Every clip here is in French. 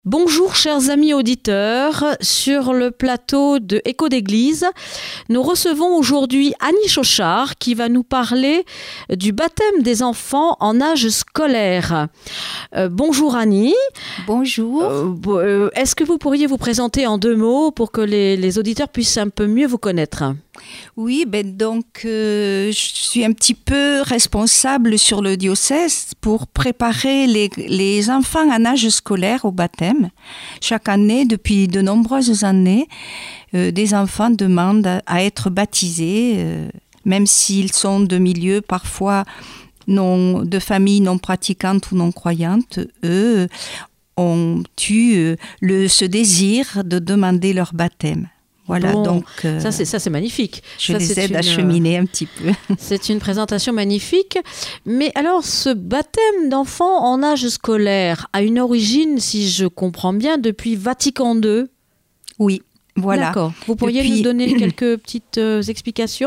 Bonjour chers amis auditeurs, sur le plateau de Écho d'Église, nous recevons aujourd'hui Annie Chauchard qui va nous parler du baptême des enfants en âge scolaire. Bonjour Annie. Bonjour. Est-ce que vous pourriez vous présenter en 2 mots pour que les auditeurs puissent un peu mieux vous connaître ? Oui, je suis un petit peu responsable sur le diocèse pour préparer les enfants en âge scolaire au baptême. Chaque année, depuis de nombreuses années, des enfants demandent à être baptisés, même s'ils sont de milieux parfois de familles non pratiquantes ou non croyantes. Eux ont eu ce désir de demander leur baptême. Voilà, bon, donc ça c'est magnifique. Je les aide à cheminer un petit peu. C'est une présentation magnifique. Mais alors, ce baptême d'enfants en âge scolaire a une origine, si je comprends bien, depuis Vatican II. Oui, voilà. D'accord. Vous pourriez nous donner quelques petites explications ?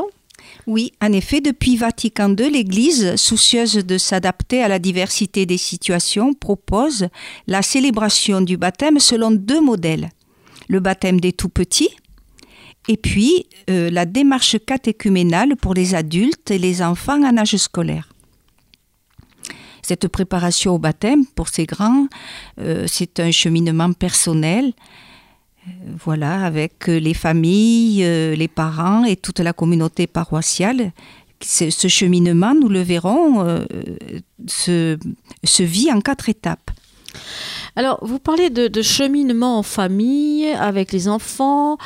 Oui, en effet, depuis Vatican II, l'Église, soucieuse de s'adapter à la diversité des situations, propose la célébration du baptême selon 2 modèles. Le baptême des tout-petits, et puis la démarche catéchuménale pour les adultes et les enfants en âge scolaire. Cette préparation au baptême pour ces grands, c'est un cheminement personnel, avec les familles, les parents et toute la communauté paroissiale. Ce cheminement, nous le verrons, se vit en 4 étapes. Alors, vous parlez de cheminement en famille, avec les enfants.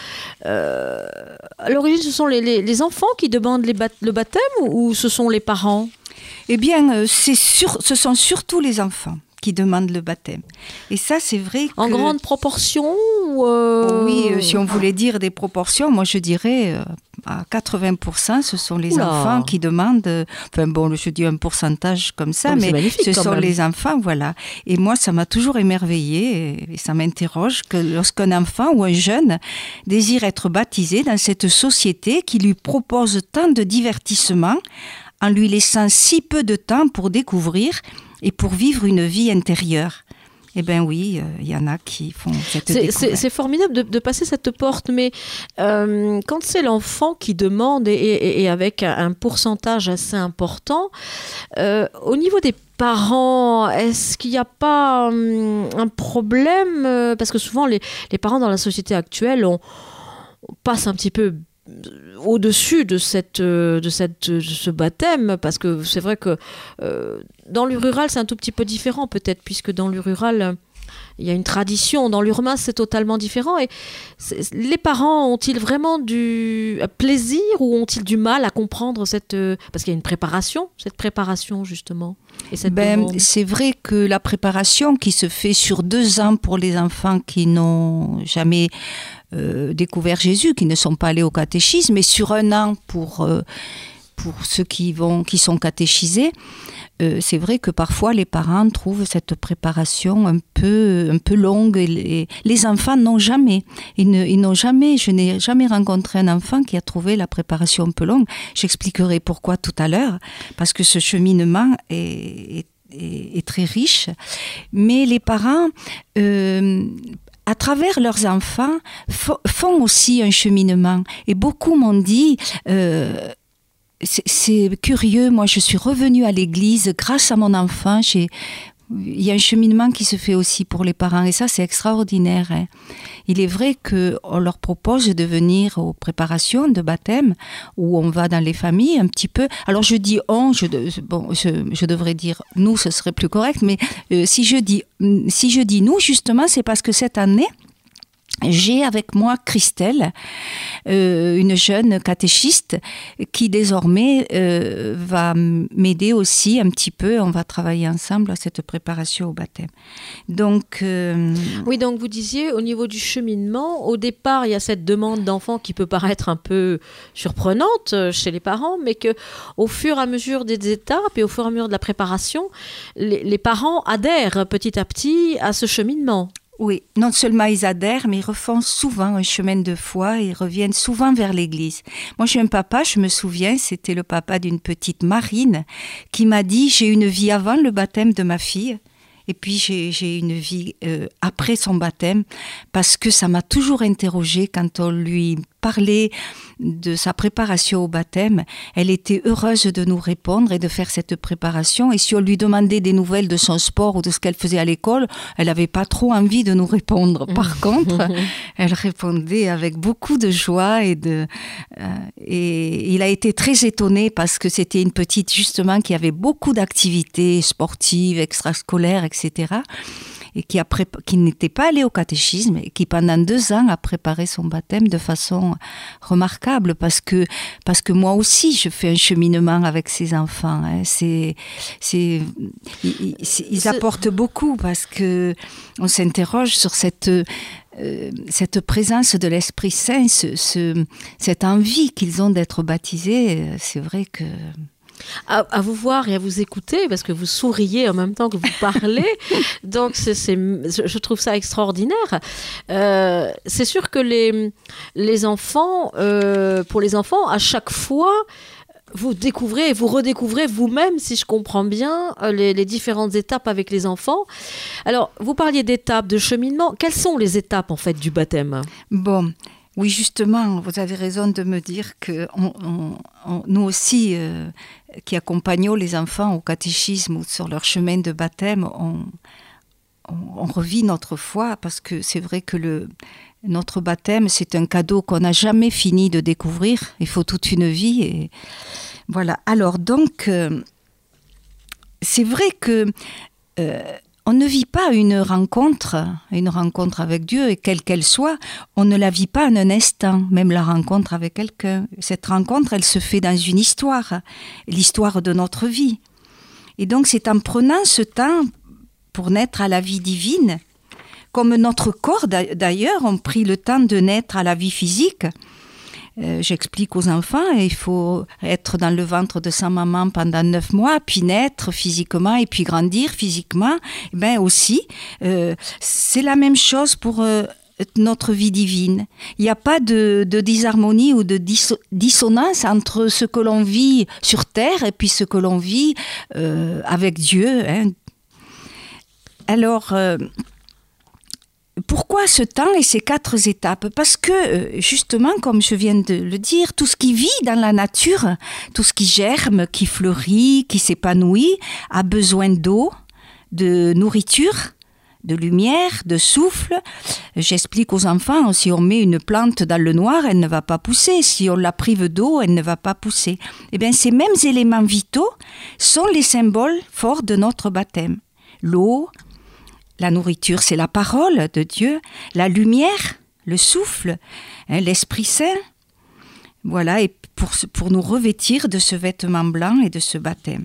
À l'origine, ce sont les enfants qui demandent le baptême ou ce sont les parents ? Eh bien, ce sont surtout les enfants qui demandent le baptême. Et ça, c'est vrai que... En grande proportion Oui, si on voulait dire des proportions, moi je dirais à 80%, ce sont les enfants qui demandent... je dis un pourcentage comme ça, mais ce sont les enfants, voilà. Et moi, ça m'a toujours émerveillée et ça m'interroge que lorsqu'un enfant ou un jeune désire être baptisé dans cette société qui lui propose tant de divertissements, en lui laissant si peu de temps pour découvrir et pour vivre une vie intérieure. Eh bien oui, il y en a qui font cette découverte. C'est formidable de passer cette porte, mais quand c'est l'enfant qui demande et avec un pourcentage assez important, au niveau des parents, est-ce qu'il n'y a pas un problème ? Parce que souvent, les parents dans la société actuelle, on passe un petit peu au-dessus de ce baptême, parce que c'est vrai que dans le rural c'est un tout petit peu différent peut-être, puisque dans le rural il y a une tradition, dans l'urbain c'est totalement différent. Et les parents ont-ils vraiment du plaisir ou ont-ils du mal à comprendre parce qu'il y a cette préparation justement et cette demande. C'est vrai que la préparation qui se fait sur 2 ans pour les enfants qui n'ont jamais découvert Jésus, qui ne sont pas allés au catéchisme, et sur 1 an pour ceux qui sont catéchisés, c'est vrai que parfois les parents trouvent cette préparation un peu longue. Et les enfants n'ont jamais. Je n'ai jamais rencontré un enfant qui a trouvé la préparation un peu longue. J'expliquerai pourquoi tout à l'heure, parce que ce cheminement est très riche. Mais les parents... à travers leurs enfants, font aussi un cheminement. Et beaucoup m'ont dit, c'est curieux, moi je suis revenue à l'église grâce à mon enfant. Il y a un cheminement qui se fait aussi pour les parents, et ça c'est extraordinaire. Hein. Il est vrai qu'on leur propose de venir aux préparations de baptême, où on va dans les familles un petit peu. Alors je dis on, je devrais dire nous, ce serait plus correct, mais si je dis nous, justement, c'est parce que cette année, j'ai avec moi Christelle, une jeune catéchiste qui désormais va m'aider aussi un petit peu. On va travailler ensemble à cette préparation au baptême. Donc, Oui, donc vous disiez au niveau du cheminement, au départ il y a cette demande d'enfant qui peut paraître un peu surprenante chez les parents, mais qu'au fur et à mesure des étapes et au fur et à mesure de la préparation, les parents adhèrent petit à petit à ce cheminement. Oui, non seulement ils adhèrent, mais ils refont souvent un chemin de foi et reviennent souvent vers l'église. Moi, j'ai un papa, je me souviens, c'était le papa d'une petite Marine, qui m'a dit « J'ai une vie avant le baptême de ma fille ». Et puis j'ai une vie après son baptême, parce que ça m'a toujours interrogée quand on lui parlait de sa préparation au baptême. Elle était heureuse de nous répondre et de faire cette préparation. Et si on lui demandait des nouvelles de son sport ou de ce qu'elle faisait à l'école, elle n'avait pas trop envie de nous répondre. Par contre, elle répondait avec beaucoup de joie et il a été très étonné parce que c'était une petite justement qui avait beaucoup d'activités sportives, extrascolaires, etc. Et qui n'était pas allée au catéchisme et qui pendant 2 ans a préparé son baptême de façon remarquable parce que moi aussi je fais un cheminement avec ces enfants. Hein. Ils apportent beaucoup parce que on s'interroge sur cette présence de l'Esprit Saint, cette envie qu'ils ont d'être baptisés. C'est vrai que... À vous voir et à vous écouter, parce que vous souriez en même temps que vous parlez, donc je trouve ça extraordinaire. C'est sûr que les enfants, pour les enfants, à chaque fois, vous découvrez et vous redécouvrez vous-même, si je comprends bien, les différentes étapes avec les enfants. Alors, vous parliez d'étapes, de cheminement. Quelles sont les étapes, en fait, du baptême ? Bon... Oui, justement, vous avez raison de me dire que nous aussi, qui accompagnons les enfants au catéchisme ou sur leur chemin de baptême, on revit notre foi parce que c'est vrai que notre baptême, c'est un cadeau qu'on n'a jamais fini de découvrir. Il faut toute une vie. Et voilà. Alors donc, c'est vrai que... on ne vit pas une rencontre avec Dieu, et quelle qu'elle soit, on ne la vit pas en un instant, même la rencontre avec quelqu'un. Cette rencontre, elle se fait dans une histoire, l'histoire de notre vie. Et donc, c'est en prenant ce temps pour naître à la vie divine, comme notre corps d'ailleurs, on pris le temps de naître à la vie physique. J'explique aux enfants, il faut être dans le ventre de sa maman pendant 9 mois, puis naître physiquement et puis grandir physiquement. Ben aussi, c'est la même chose pour notre vie divine. Il n'y a pas de disharmonie ou de dissonance entre ce que l'on vit sur terre et puis ce que l'on vit avec Dieu. Hein. Alors... pourquoi ce temps et ces 4 étapes ? Parce que, justement, comme je viens de le dire, tout ce qui vit dans la nature, tout ce qui germe, qui fleurit, qui s'épanouit, a besoin d'eau, de nourriture, de lumière, de souffle. J'explique aux enfants, si on met une plante dans le noir, elle ne va pas pousser. Si on la prive d'eau, elle ne va pas pousser. Eh bien, ces mêmes éléments vitaux sont les symboles forts de notre baptême. L'eau, la nourriture, c'est la parole de Dieu, la lumière, le souffle, hein, l'Esprit Saint. Voilà, et pour nous revêtir de ce vêtement blanc et de ce baptême.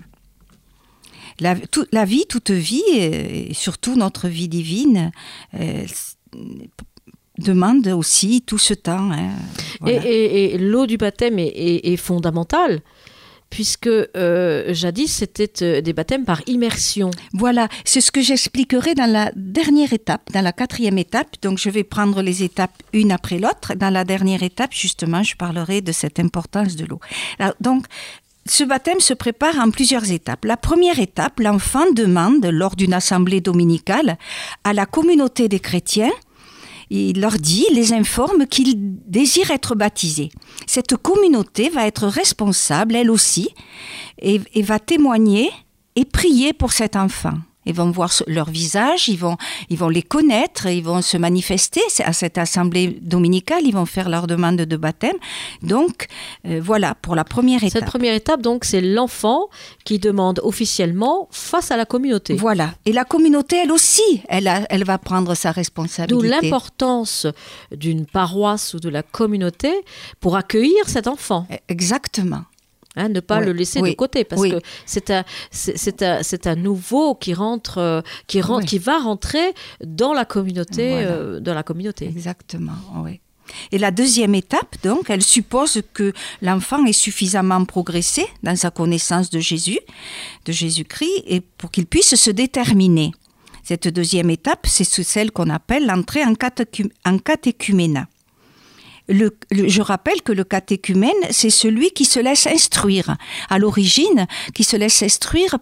La vie, toute vie, et surtout notre vie divine, demande aussi tout ce temps. Hein, voilà. Et l'eau du baptême est fondamentale. Puisque jadis, c'était des baptêmes par immersion. Voilà, c'est ce que j'expliquerai dans la dernière étape, dans la 4e étape. Donc, je vais prendre les étapes une après l'autre. Dans la dernière étape, justement, je parlerai de cette importance de l'eau. Alors, donc, ce baptême se prépare en plusieurs étapes. La première étape, l'enfant demande, lors d'une assemblée dominicale, à la communauté des chrétiens, il leur dit, les informe qu'il désire être baptisé. Cette communauté va être responsable, elle aussi, et va témoigner et prier pour cet enfant. Ils vont voir leur visage, ils vont les connaître, ils vont se manifester à cette assemblée dominicale, ils vont faire leur demande de baptême. Donc, voilà, pour la première étape. Cette première étape, donc, c'est l'enfant qui demande officiellement face à la communauté. Voilà. Et la communauté, elle aussi, elle va prendre sa responsabilité. D'où l'importance d'une paroisse ou de la communauté pour accueillir cet enfant. Exactement. Hein, ne pas le laisser de côté parce que c'est un nouveau qui rentre, qui va rentrer dans la communauté, Exactement, oui. Et la deuxième étape, donc, elle suppose que l'enfant ait suffisamment progressé dans sa connaissance de Jésus, de Jésus-Christ, et pour qu'il puisse se déterminer. Cette deuxième étape, c'est celle qu'on appelle l'entrée en catéchuménat. Je rappelle que le catéchumène, c'est celui qui se laisse instruire. À l'origine, qui se laisse instruire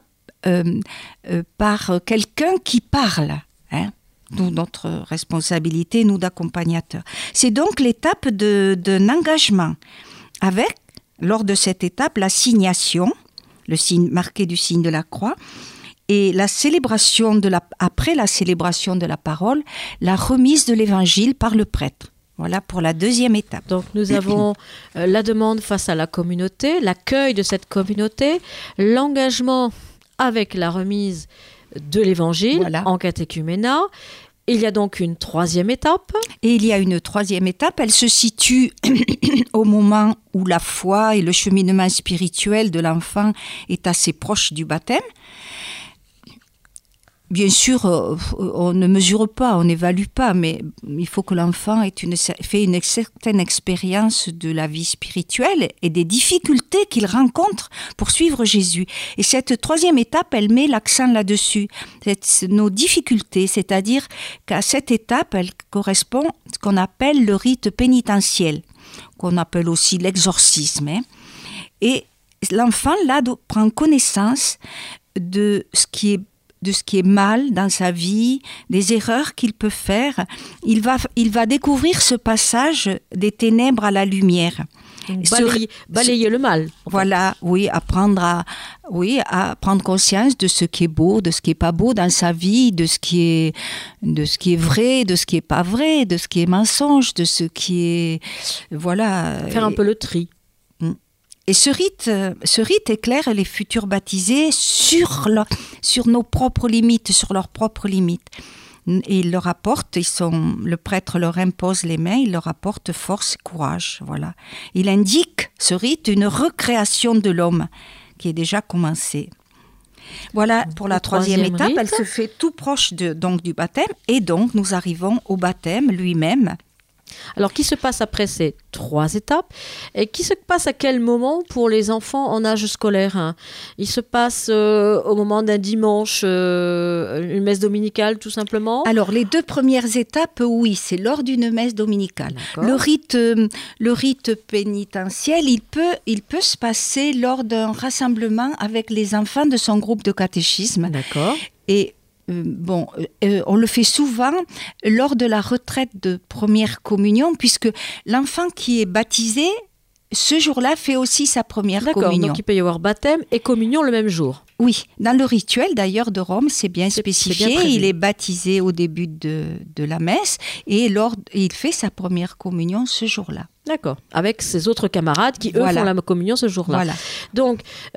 par quelqu'un qui parle. D'où notre responsabilité, nous d'accompagnateurs. C'est donc l'étape d'un engagement avec, lors de cette étape, l'assignation, le signe marqué du signe de la croix, et la célébration après la célébration de la parole, la remise de l'évangile par le prêtre. Voilà pour la deuxième étape. Donc nous avons la demande face à la communauté, l'accueil de cette communauté, l'engagement avec la remise de l'évangile en catéchuménat. Il y a donc une troisième étape. Et il y a une troisième étape, elle se situe au moment où la foi et le cheminement spirituel de l'enfant est assez proche du baptême. Bien sûr, on ne mesure pas, on n'évalue pas, mais il faut que l'enfant fait une certaine expérience de la vie spirituelle et des difficultés qu'il rencontre pour suivre Jésus. Et cette troisième étape, elle met l'accent là-dessus, nos difficultés, c'est-à-dire qu'à cette étape, elle correspond à ce qu'on appelle le rite pénitentiel, qu'on appelle aussi l'exorcisme. Et l'enfant, là, prend connaissance de ce qui est mal dans sa vie, des erreurs qu'il peut faire. Il va découvrir ce passage des ténèbres à la lumière. Balayer le mal. Voilà, oui, à prendre conscience de ce qui est beau, de ce qui est pas beau dans sa vie, de ce qui est vrai, de ce qui est pas vrai, de ce qui est mensonge, de ce qui est... Voilà. Faire un peu le tri. Et ce rite éclaire les futurs baptisés sur nos propres limites, sur leurs propres limites. Et il leur apporte, le prêtre leur impose les mains, il leur apporte force et courage. Voilà. Il indique, ce rite, une recréation de l'homme qui est déjà commencée. Voilà pour la troisième étape. Rite. Elle se fait tout proche donc du baptême. Et donc, nous arrivons au baptême lui-même. Alors, qui se passe après ces trois étapes et qui se passe à quel moment pour les enfants en âge scolaire? Il se passe au moment d'un dimanche, une messe dominicale tout simplement? Alors, les deux premières étapes, oui, c'est lors d'une messe dominicale. Le rite pénitentiel, il peut se passer lors d'un rassemblement avec les enfants de son groupe de catéchisme. D'accord. Et on le fait souvent lors de la retraite de première communion, puisque l'enfant qui est baptisé, ce jour-là, fait aussi sa première communion. Donc il peut y avoir baptême et communion le même jour. Oui, dans le rituel d'ailleurs de Rome, c'est bien spécifié. Il est baptisé au début de la messe et il fait sa première communion ce jour-là. D'accord, avec ses autres camarades qui, eux, font la communion ce jour-là. Voilà. Donc,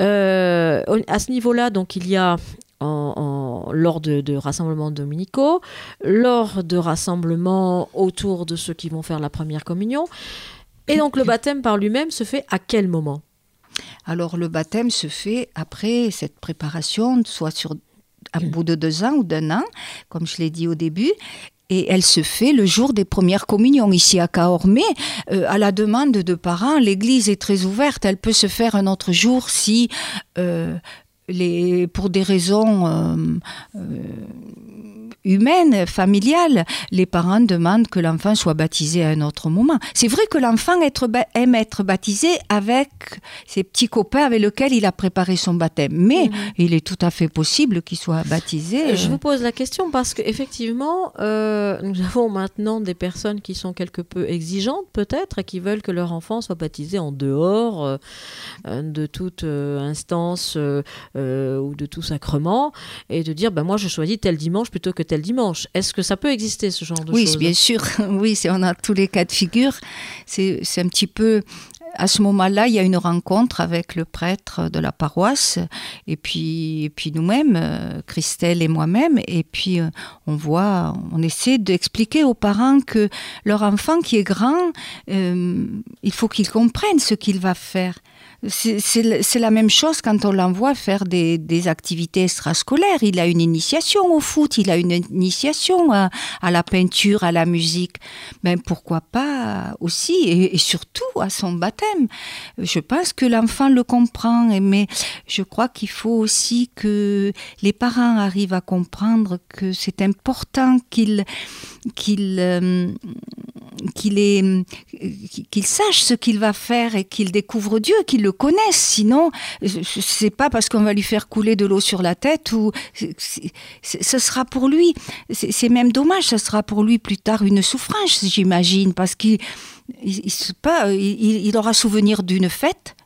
à ce niveau-là, donc, il y a... lors de rassemblements dominicaux, lors de rassemblements autour de ceux qui vont faire la première communion. Et donc le baptême par lui-même se fait à quel moment? Alors le baptême se fait après cette préparation, soit à bout de 2 ans ou d'1 an, comme je l'ai dit au début. Et elle se fait le jour des premières communions. Ici à Cahors, mais à la demande de parents, l'église est très ouverte. Elle peut se faire un autre jour si... pour des raisons humaines, familiales, les parents demandent que l'enfant soit baptisé à un autre moment. C'est vrai que l'enfant aime être baptisé avec ses petits copains avec lesquels il a préparé son baptême. Mais il est tout à fait possible qu'il soit baptisé. Je vous pose la question parce qu'effectivement, nous avons maintenant des personnes qui sont quelque peu exigeantes peut-être et qui veulent que leur enfant soit baptisé en dehors de toute instance ou de tout sacrement et de dire moi je choisis tel dimanche plutôt que tel dimanche. Est-ce que ça peut exister ce genre de choses? Oui, bien sûr. Oui, on a tous les cas de figure. C'est un petit peu... À ce moment-là, il y a une rencontre avec le prêtre de la paroisse et puis nous-mêmes, Christelle et moi-même, et puis on essaie d'expliquer aux parents que leur enfant qui est grand, il faut qu'il comprenne ce qu'il va faire. C'est la même chose quand on l'envoie faire des activités extrascolaires. Il a une initiation au foot, il a une initiation à la peinture, à la musique. Mais pourquoi pas aussi, et surtout à son baptême. Je pense que l'enfant le comprend, mais je crois qu'il faut aussi que les parents arrivent à comprendre que c'est important qu'il sache ce qu'il va faire et qu'il découvre Dieu, qu'il le connaisse. Sinon, c'est pas parce qu'on va lui faire couler de l'eau sur la tête ou ce sera pour lui. C'est même dommage, ce sera pour lui plus tard une souffrance, j'imagine, parce qu'il aura souvenir d'une fête.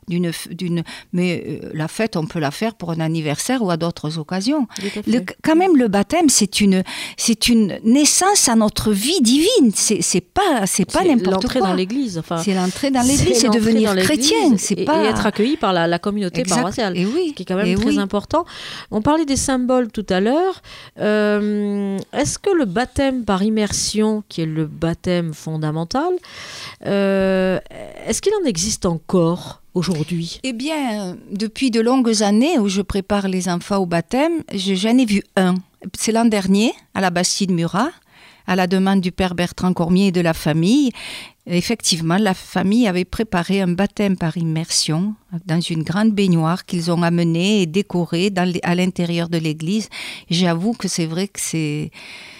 Mais la fête, on peut la faire pour un anniversaire ou à d'autres occasions. Quand même, le baptême, c'est une naissance à notre vie divine. C'est pas n'importe quoi. L'entrée dans l'église. Enfin, c'est l'entrée dans l'église, c'est devenir chrétien. Et être accueilli par la communauté paroissiale, ce qui est quand même très important. On parlait des symboles tout à l'heure. Est-ce que le baptême par immersion, qui est le baptême fondamental, est-ce qu'il en existe encore aujourd'hui? Eh bien, depuis de longues années où je prépare les enfants au baptême, j'en ai vu un. C'est l'an dernier, à la Bastide de Murat, à la demande du père Bertrand Cormier et de la famille. Effectivement, la famille avait préparé un baptême par immersion dans une grande baignoire qu'ils ont amenée et décorée à l'intérieur de l'église. J'avoue que c'est vrai que c'est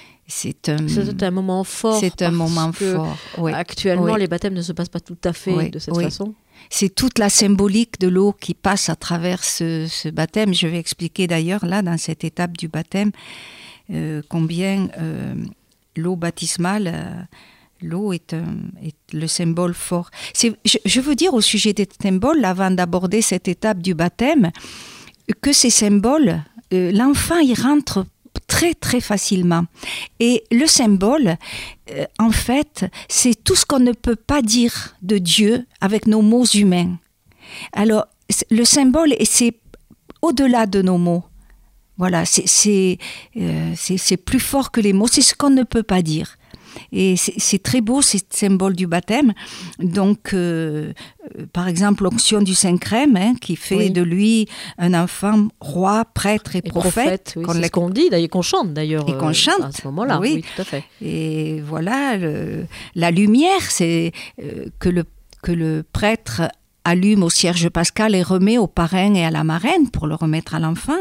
un moment fort. C'est un moment fort. Oui. Actuellement, les baptêmes ne se passent pas tout à fait de cette façon. C'est toute la symbolique de l'eau qui passe à travers ce baptême. Je vais expliquer d'ailleurs là, dans cette étape du baptême, combien l'eau baptismale, l'eau est le symbole fort. Je veux dire au sujet des symboles, avant d'aborder cette étape du baptême, que ces symboles, l'enfant y rentre très très facilement. Et le symbole, en fait, c'est tout ce qu'on ne peut pas dire de Dieu avec nos mots humains. Alors, le symbole, c'est au-delà de nos mots. Voilà, c'est plus fort que les mots, c'est ce qu'on ne peut pas dire. Et c'est très beau, ces symboles du baptême. Donc, par exemple, l'onction du Saint-Crème, qui fait de lui un enfant roi, prêtre et prophète. C'est ce qu'on dit, d'ailleurs, qu'on chante d'ailleurs. Et qu'on chante. À ce moment-là, oui, tout à fait. Et voilà, la lumière, c'est que le prêtre allume au cierge pascal et remet au parrain et à la marraine pour le remettre à l'enfant.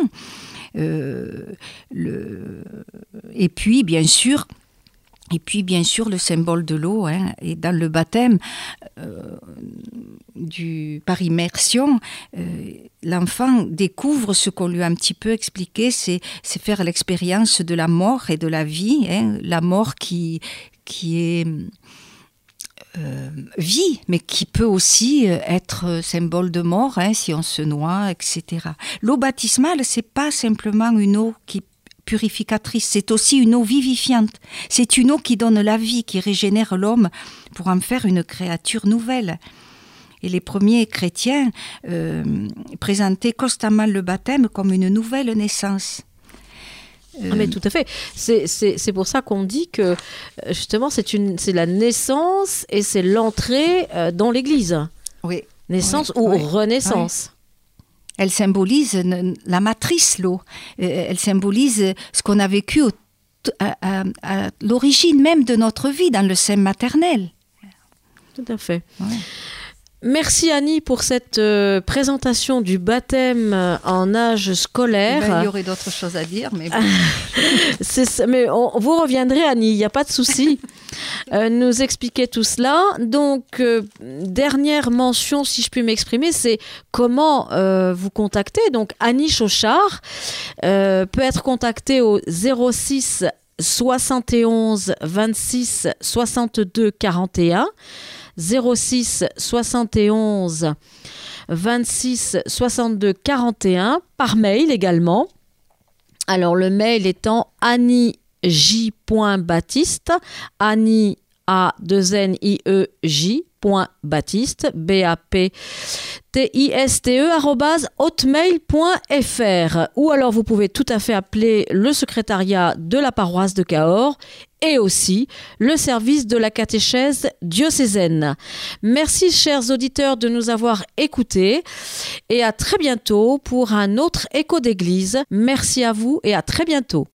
Et puis, bien sûr, le symbole de l'eau, et dans le baptême par immersion, l'enfant découvre ce qu'on lui a un petit peu expliqué, c'est faire l'expérience de la mort et de la vie, la mort qui est vie, mais qui peut aussi être symbole de mort, si on se noie, etc. L'eau baptismale, c'est pas simplement une eau qui purificatrice, c'est aussi une eau vivifiante. C'est une eau qui donne la vie, qui régénère l'homme pour en faire une créature nouvelle. Et les premiers chrétiens présentaient constamment le baptême comme une nouvelle naissance. Mais tout à fait. C'est pour ça qu'on dit que justement c'est la naissance et c'est l'entrée dans l'Église. Oui. Naissance ou renaissance. Oui. Elle symbolise la matrice, l'eau. Elle symbolise ce qu'on a vécu à l'origine même de notre vie, dans le sein maternel. Tout à fait. Ouais. Merci Annie pour cette présentation du baptême en âge scolaire. Il y aurait d'autres choses à dire, mais bon. Mais vous reviendrez Annie, il n'y a pas de souci. Nous expliquer tout cela. Donc, dernière mention, si je puis m'exprimer, c'est comment vous contacter. Donc, Annie Chauchard peut être contactée au 06 71 26 62 41. 06 71 26 62 41 par mail également. Alors le mail étant anniej.baptiste, Annie A2NIEJ.baptiste, BAPTISTE@hotmail.fr, ou alors vous pouvez tout à fait appeler le secrétariat de la paroisse de Cahors et aussi le service de la catéchèse diocésaine. Merci chers auditeurs de nous avoir écoutés et à très bientôt pour un autre écho d'église. Merci à vous et à très bientôt.